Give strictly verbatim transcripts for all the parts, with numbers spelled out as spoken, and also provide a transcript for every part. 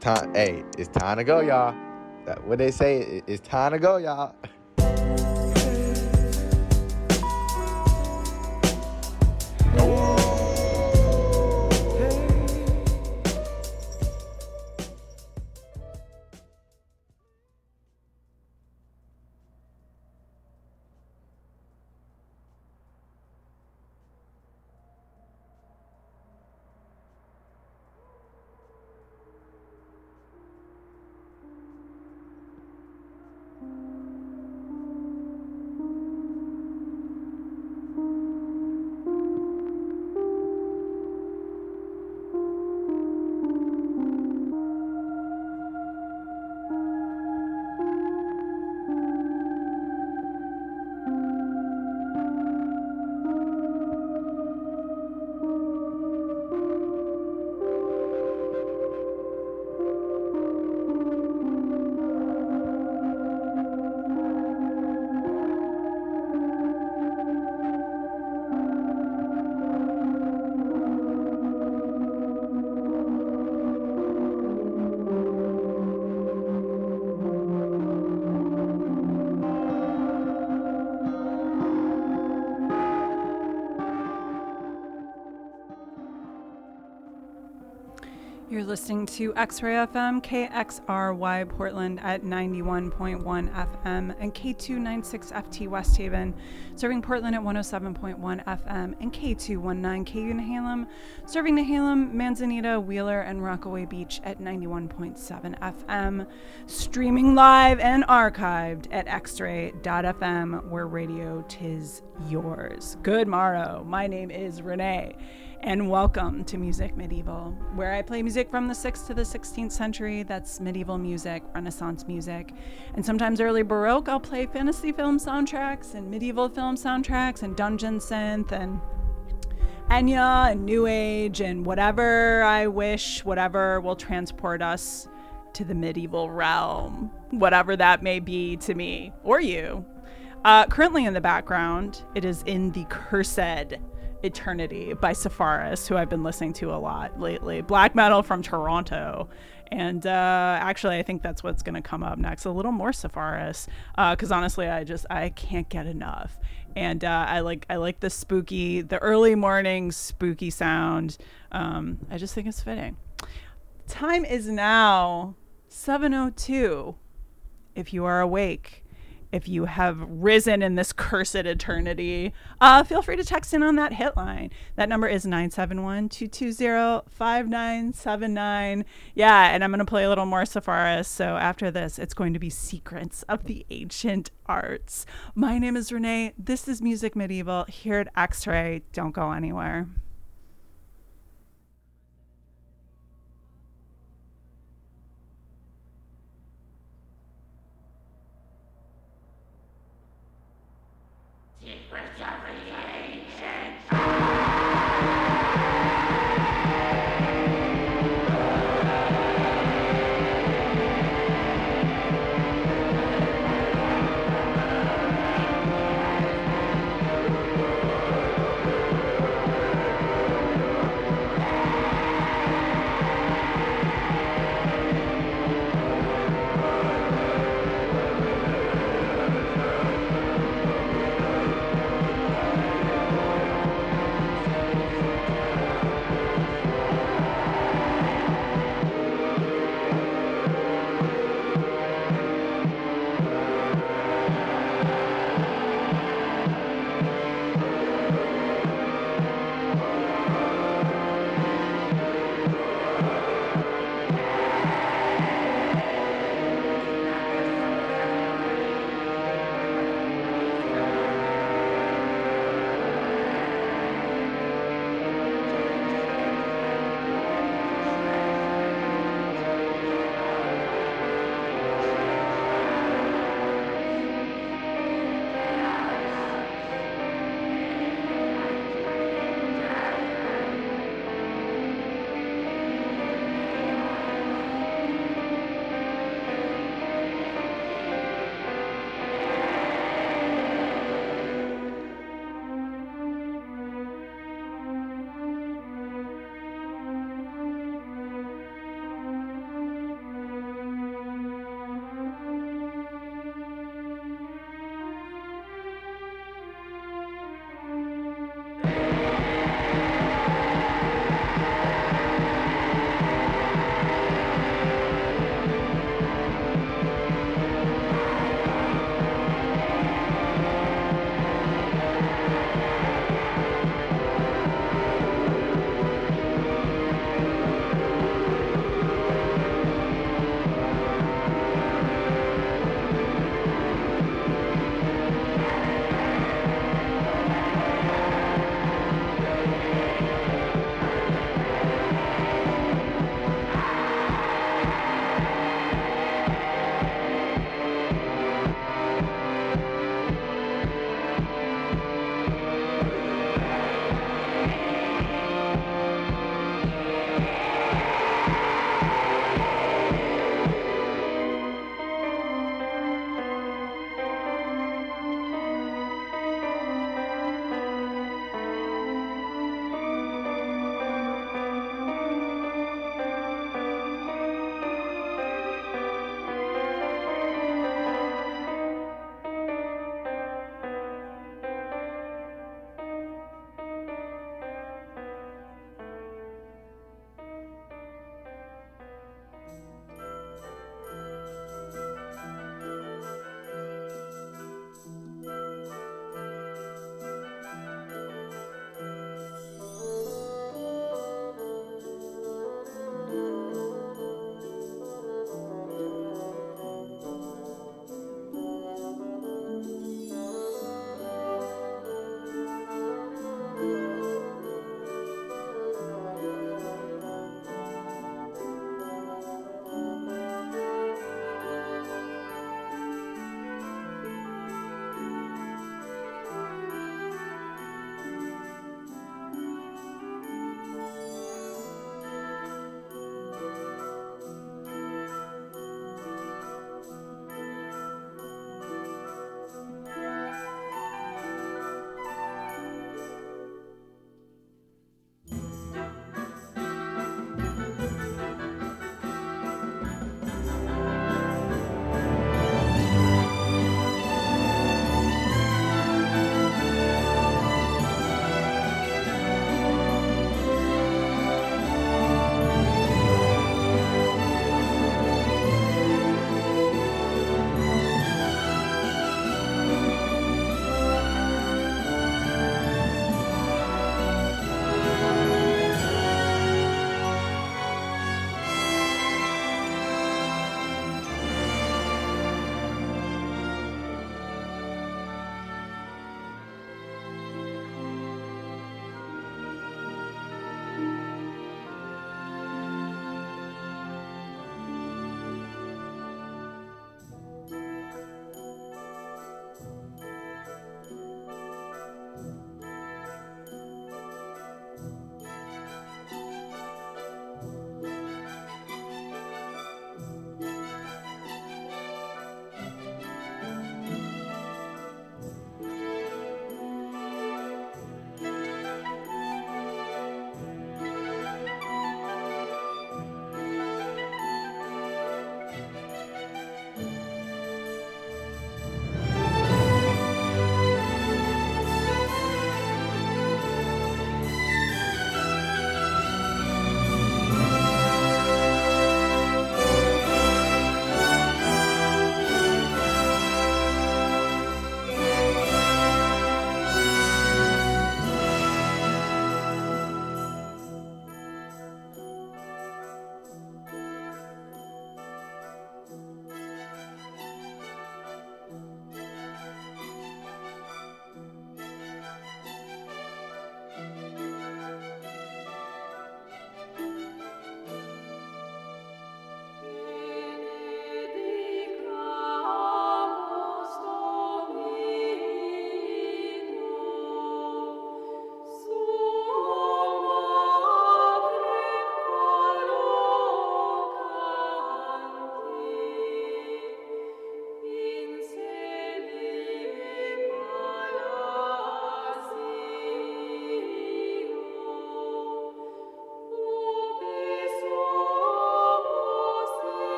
time. Hey, it's time to go, y'all. That what they say. it- It's time to go, y'all. You're listening to X-Ray F M, K X R Y Portland at ninety-one point one F M and K two ninety-six F T West Haven, serving Portland at one oh seven point one F M and K two nineteen K U Nehalem, serving Nehalem, Manzanita, Wheeler, and Rockaway Beach at ninety-one point seven F M, streaming live and archived at x-ray dot f m, where radio tis yours. Good morrow. My name is Renee. And welcome to Music Medieval, where I play music from the sixth to the sixteenth century. That's medieval music, Renaissance music, and sometimes early Baroque. I'll play fantasy film soundtracks and medieval film soundtracks and dungeon synth and Enya and New Age and whatever I wish, whatever will transport us to the medieval realm, whatever that may be to me or you. Uh, currently in the background, it is In the Cursed Eternity by Sepharis, who I've been listening to a lot lately. Black metal from Toronto. And uh, actually, I think that's what's going to come up next. A little more Sepharis, because uh, honestly, I just I can't get enough. And uh, I like I like the spooky, the early morning spooky sound. Um, I just think it's fitting. Time is now seven oh two. If you are awake, if you have risen in this cursed eternity, uh, feel free to text in on that hit line. That number is nine seven one, two two zero, five nine seven nine. Yeah, and I'm going to play a little more Sepharis. So after this, it's going to be Secrets of the Ancient Arts. My name is Renee. This is Music Medieval here at X-Ray. Don't go anywhere.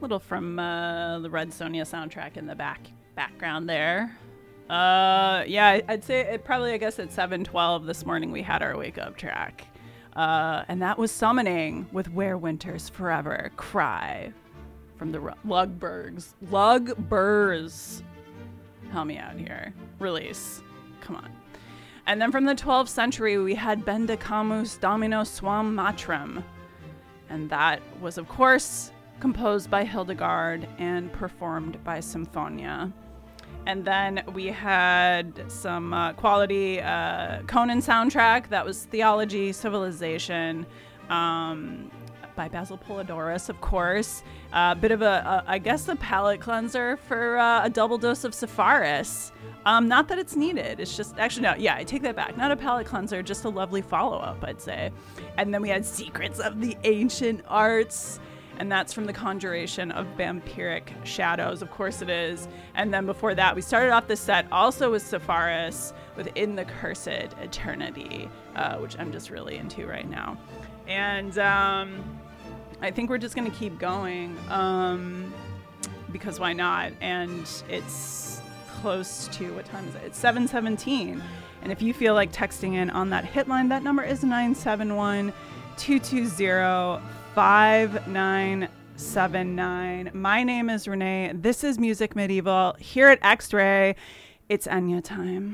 little from uh, the Red Sonja soundtrack in the back background there. Uh, yeah, I'd say it probably, I guess at seven twelve this morning we had our wake up track. Uh, and that was Summoning with Where Winters Forever Cry from the R- Lugbergs. Lugburs. Help me out here. Release. Come on. And then from the twelfth century, we had Bendicamus Domino Suam Matram. And that was, of course, composed by Hildegard and performed by Symphonia. And then we had some uh, quality uh, Conan soundtrack. That was Theology, Civilization, um, by Basil Polidorus, of course. A uh, bit of a, a, I guess, a palate cleanser for uh, a double dose of Sepharis. Um, not that it's needed. It's just, actually, no, yeah, I take that back. Not a palate cleanser, just a lovely follow-up, I'd say. And then we had Secrets of the Ancient Arts. And that's from The Conjuration of Vampiric Shadows. Of course it is. And then before that, we started off the set also with Sepharis with In the Cursed Eternity, uh, which I'm just really into right now. And um, I think we're just going to keep going um, because why not? And it's close to, what time is it? It's seven seventeen. And if you feel like texting in on that hit line, that number is nine seven one, two two zero, five nine seven nine. My name is Renee. This is Music Medieval here at X-Ray. It's Enya time.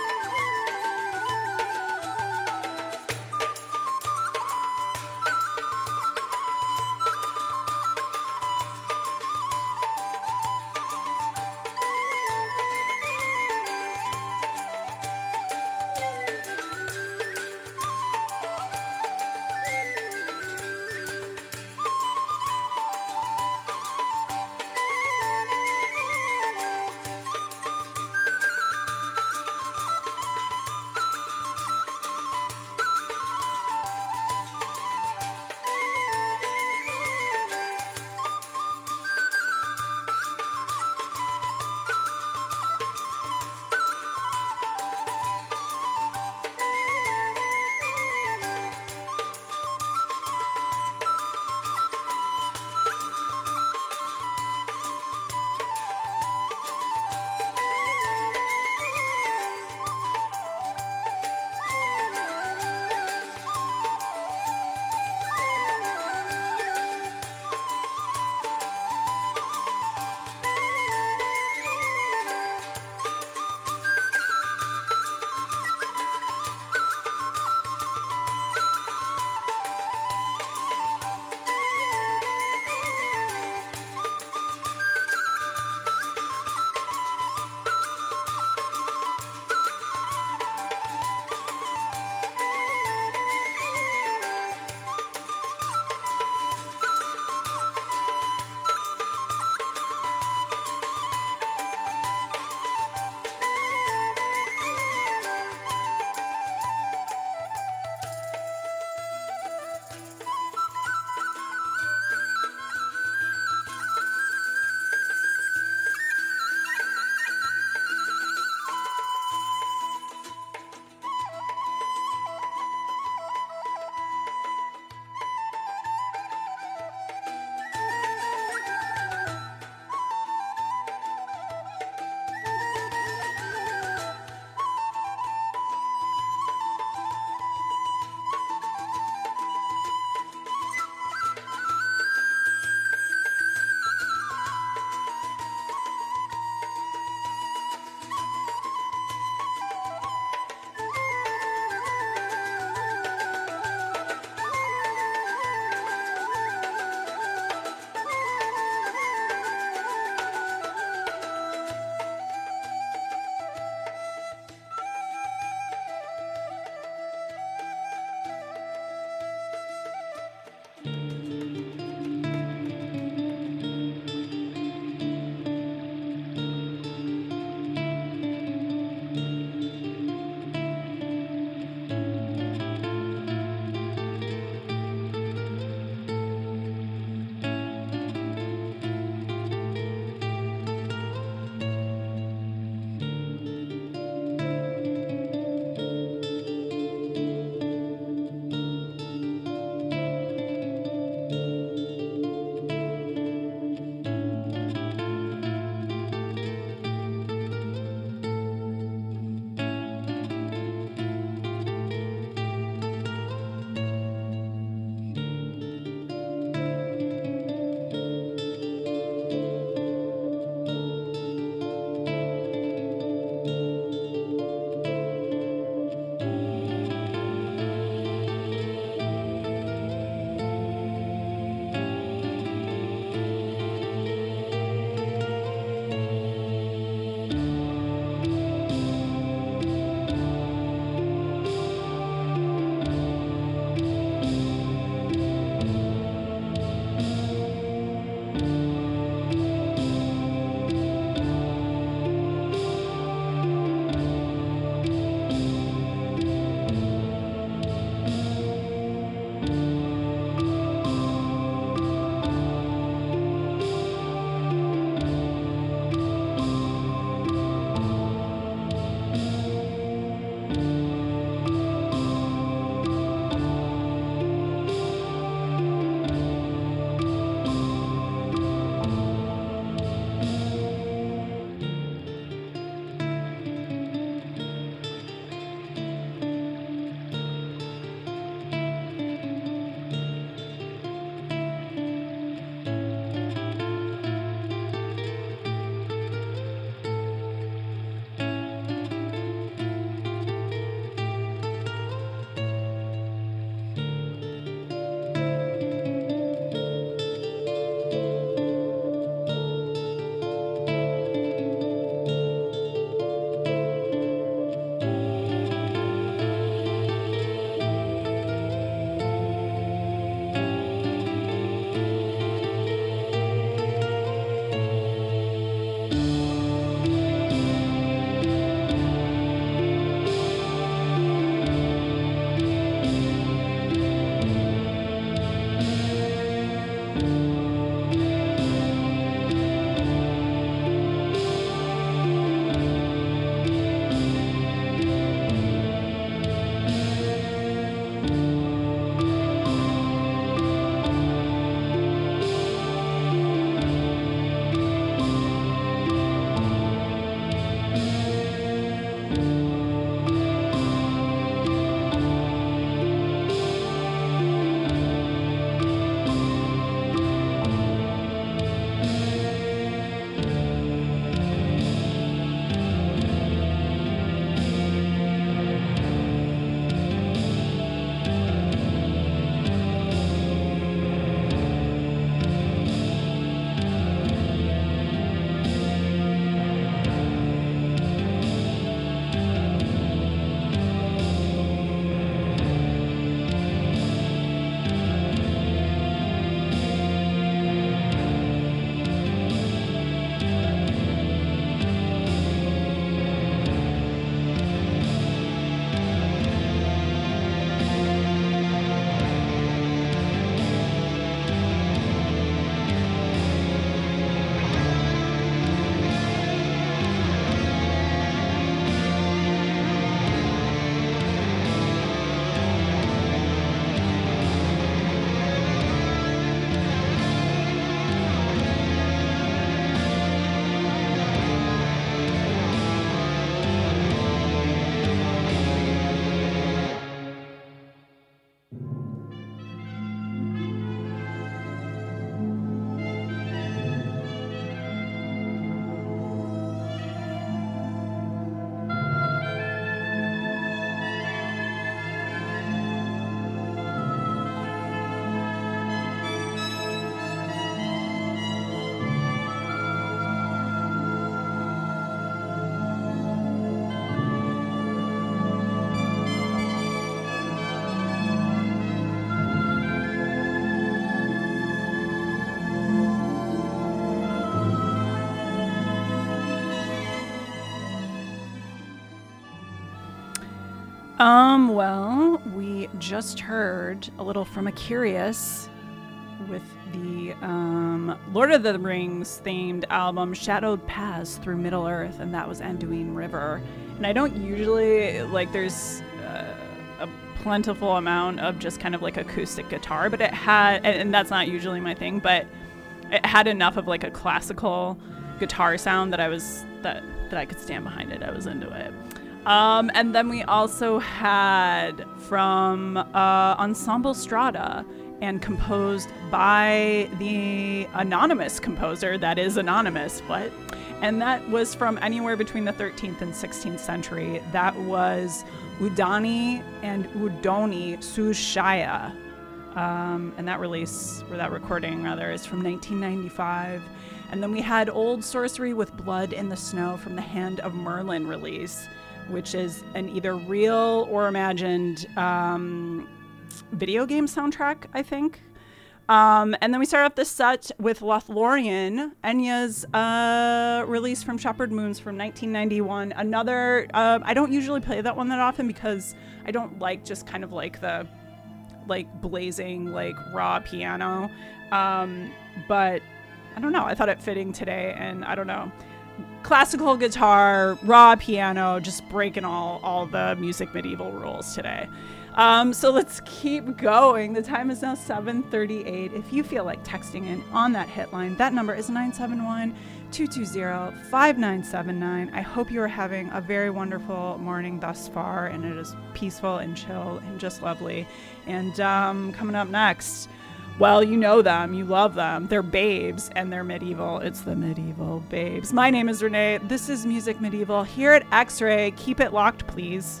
Um, well, we just heard a little from a Curious with the um, Lord of the Rings themed album Shadowed Paths Through Middle Earth, and that was Anduin River. And I don't usually, like, there's uh, a plentiful amount of just kind of like acoustic guitar, but it had, and, and that's not usually my thing, but it had enough of like a classical guitar sound that I was, that, that I could stand behind it. I was into it. Um, and then we also had from uh, Ensemble Strada, and composed by the anonymous composer that is anonymous. What? And that was from anywhere between the thirteenth and sixteenth century. That was Udani and Udoni Sushaya. Um, and that release, or that recording rather, is from nineteen ninety-five. And then we had Old Sorcery with Blood in the Snow from the Hand of Merlin release, which is an either real or imagined um, video game soundtrack, I think. Um, and then we start off the set with Lothlorien, Enya's uh, release from Shepherd Moons from nineteen ninety-one. Another, uh, I don't usually play that one that often because I don't like just kind of like the like blazing, like raw piano. Um, but I don't know, I thought it fitting today, and I don't know. Classical guitar, raw piano, just breaking all, all the Music Medieval rules today. Um, so let's keep going. The time is now seven thirty-eight. If you feel like texting in on that hit line, that number is nine seven one, two two zero, five nine seven nine. I hope you are having a very wonderful morning thus far, and it is peaceful and chill and just lovely. And um, coming up next, well, you know them, you love them. They're babes and they're medieval. It's the Medieval Babes. My name is Renee. This is Music Medieval here at X-Ray. Keep it locked, please.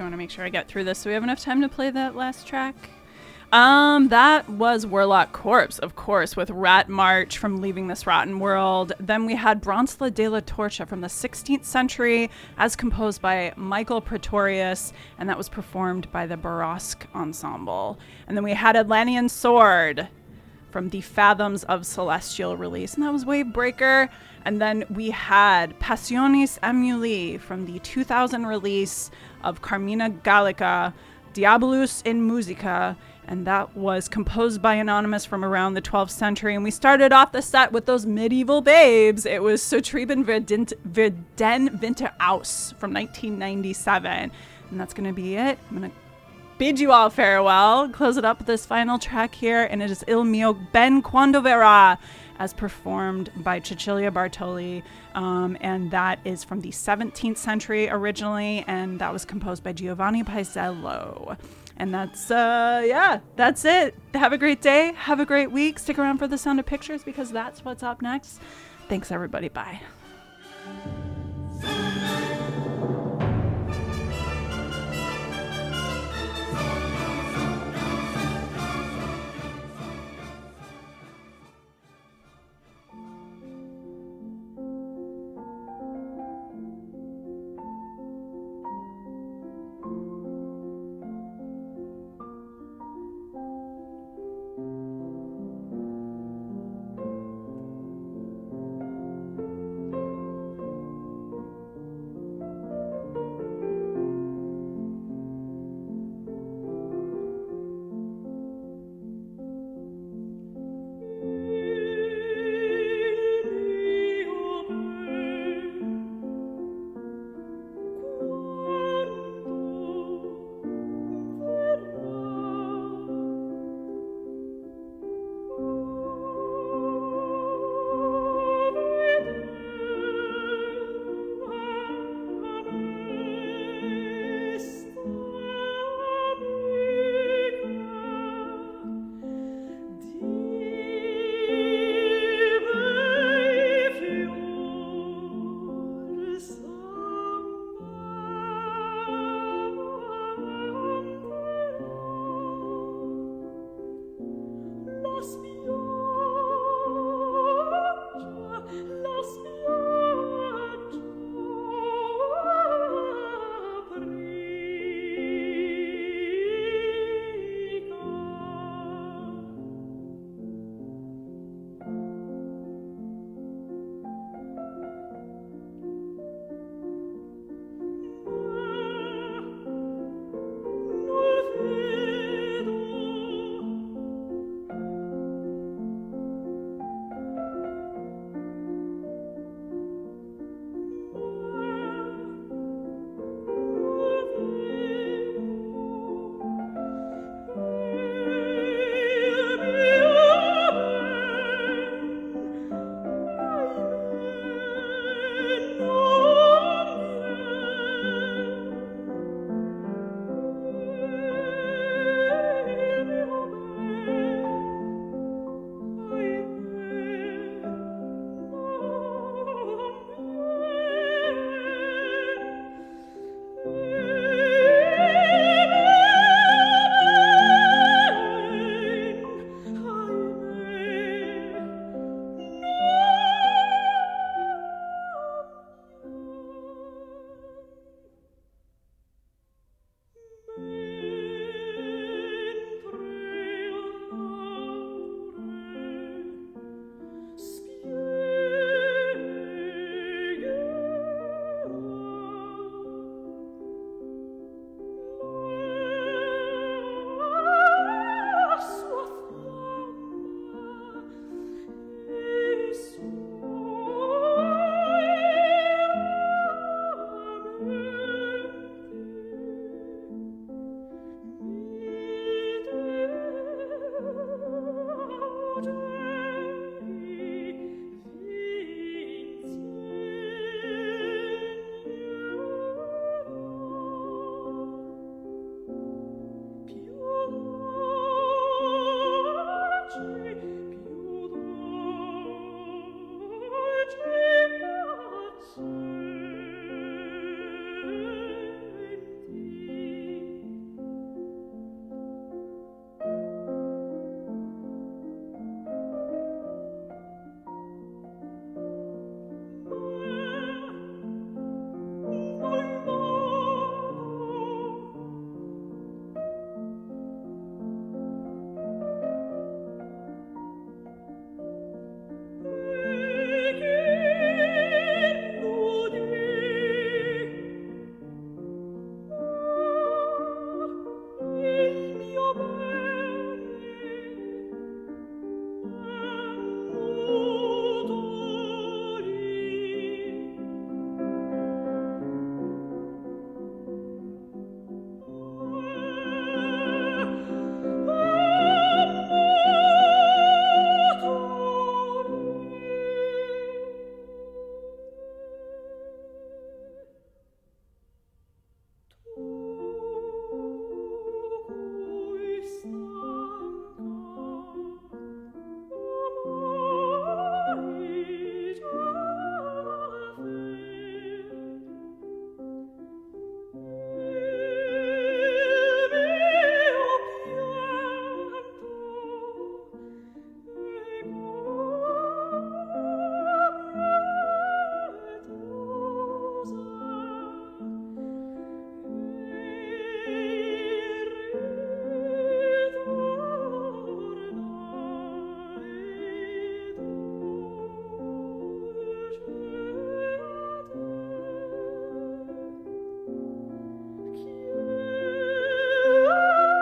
want to make sure I get through this so we have enough time to play that last track. Um, that was Warlock Corpse, of course, with Rat March from Leaving This Rotten World. Then we had Bronzela de la Torcha from the sixteenth century, as composed by Michael Pretorius, and that was performed by the Barosque Ensemble. And then we had Atlantean Sword from the Fathoms of Celestial release, and that was Wavebreaker. And then we had Passionis Emuli from the two thousand release of Carmina Gallica, Diabolus in Musica, and that was composed by Anonymous from around the twelfth century. And we started off the set with those medieval babes. It was Sotrieben Verden Winter Aus from nineteen ninety-seven. And that's going to be it. I'm going to bid you all farewell, close it up with this final track here, and it is Il Mio Ben Quando Verrà, as performed by Cecilia Bartoli, um, and that is from the seventeenth century originally, and that was composed by Giovanni Paisiello. And that's, uh, yeah, that's it. Have a great day. Have a great week. Stick around for The Sound of Pictures because that's what's up next. Thanks, everybody. Bye.